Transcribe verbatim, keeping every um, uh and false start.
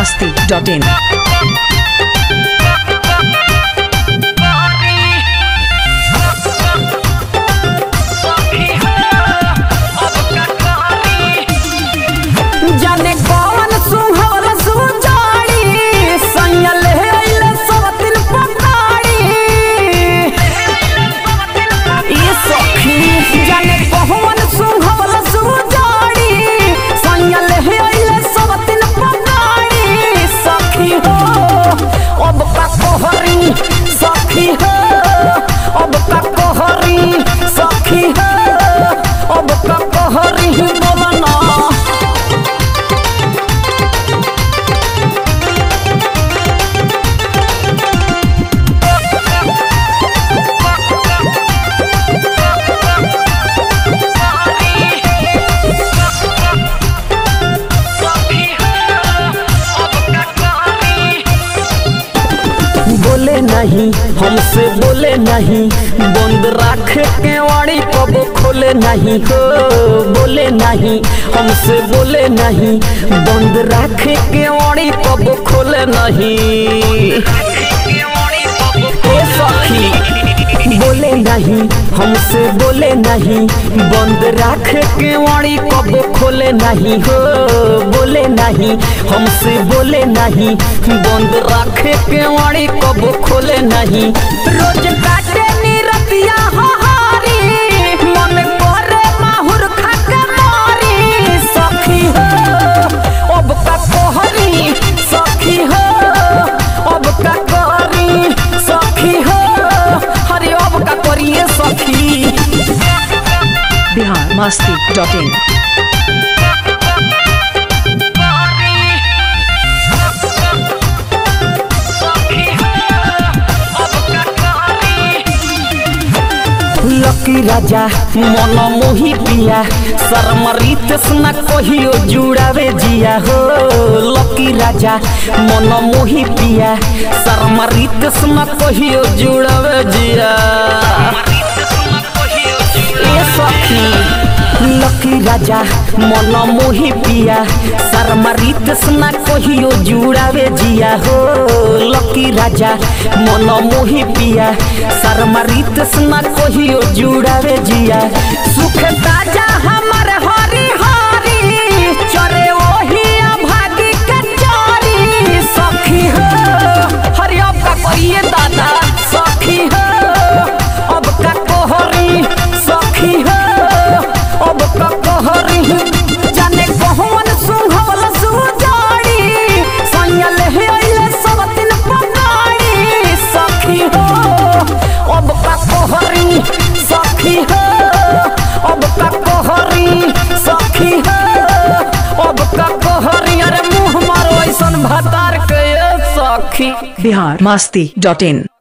masti dot in. सखी हो अब का कोहरी सखी हो अब का कोहरी बोलना बोले नहीं हमसे बोले नहीं बंद रख के वाड़ी कबो खोले नहीं हो बोले नहीं हमसे बोले नहीं बंद रख के वाड़ी कबो खोले नहीं ए सखी बोले नहीं हमसे बोले नहीं बंद रख के वाड़ी कबो खोले नहीं हो बोले नहीं हमसे बोले नहीं बंद रख के वाड़ी कबो खोले नहीं रोज काटे नी रतिया हारी मन करे माहुर खा के मारी सखी हो अब का कोहरी सखी हो अब का कोहरी सखी हो हरि अब का करिए सखी बिहार मस्ती डॉट इन लकी राजा मन मोही पिया शर्मरीत न कहियो जुड़ावे जिया हो लकी राजा मन मोही पिया शर्मरीत न कहियो जुड़ावे जिया ए सखी लकी राजा मन मोही पिया शर्मरीत न कहियो जुड़ावे जिया हो लकी राजा मन मोही पिया शर्मरीत न कहियो जुड़ावे जिया सुख ताजा हमर हरी हरी चरे ओही भागी के चोरी सखी हो हरि अब का करिए दादा सखी हो अब का कोहरी सखी हो अब का कोहरी जाने कौन सुंघल सुजाड़ी संयल हे अइले सब दिन पगाड़ी सखी हो अब का कोहरी सखी हो अब का कोहरी सखी हो अब का कोहरी अरे मुँह मारो ऐसन भतार के सखी बिहार मस्ती डॉट इन।